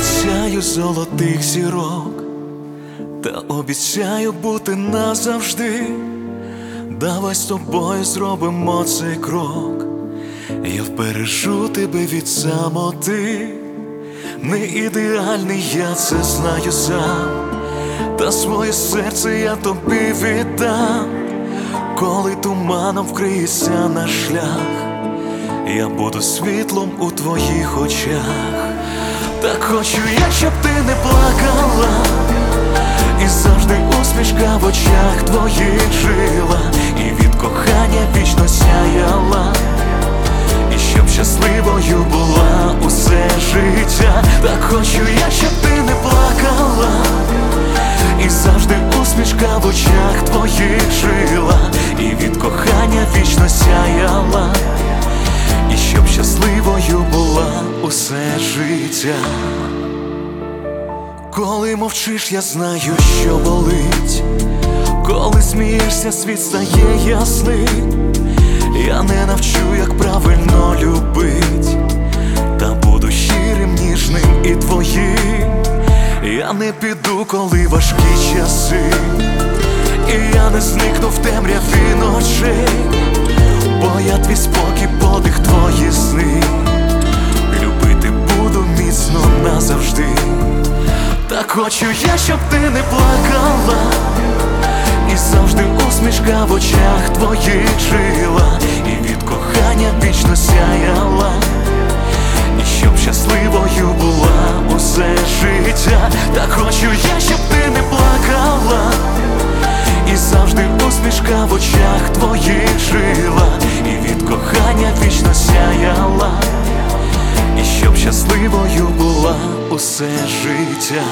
обіцяю золотих зірок, та обіцяю бути назавжди. Давай з тобою зробимо цей крок. Я вбережу тебе від самоти. Не ідеальний, я це знаю сам, та своє серце я тобі віддам. Коли туманом вкриється наш шлях, я буду світлом у твоїх очах. Так хочу я, щоб ти не плакала, і завжди усмішка в очах твоїх жила, і від кохання вічно сяяла, і щоб щасливою була усе життя. Так хочу я, щоб ти не плакала, і завжди усмішка в очах твоїх жила, і від кохання вічно сяяла, і щоб щасливою була усе життя. Коли мовчиш, я знаю, що болить. Коли смієшся, світ стає ясним. Я не навчу, як правильно любить, та буду щирим, ніжним і твоїм. Я не піду, коли важкі часи, і я не зникну в темряві ночей, бо я твій спокій, подих, твої сни. Любити буду міцно назавжди. Так хочу я, щоб ти не плакала, і завжди усмішка в очах твоїх жила, і від кохання вічно сяяла, і щоб щасливою була усе життя. Так хочу я, щоб ти не плакала, і завжди усмішка в очах твоїх жила, і від кохання вічно сяяла, і щоб щасливою була усе життя.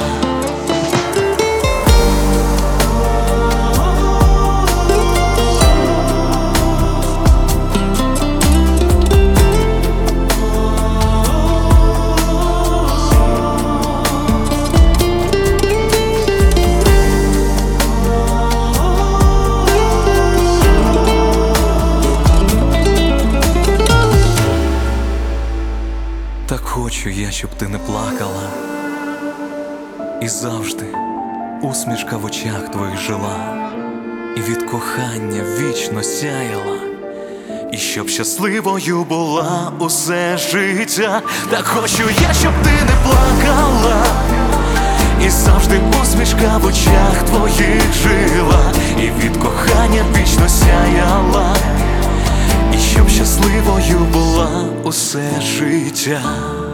Так хочу я, щоб ти не плакала, і завжди усмішка в очах твоїх жила, і від кохання вічно сяяла, і щоб щасливою була усе життя. Так хочу я, щоб ти не плакала, і завжди усмішка в очах твоїх жила, і від кохання вічно сяяла, і щоб щасливою була усе життя.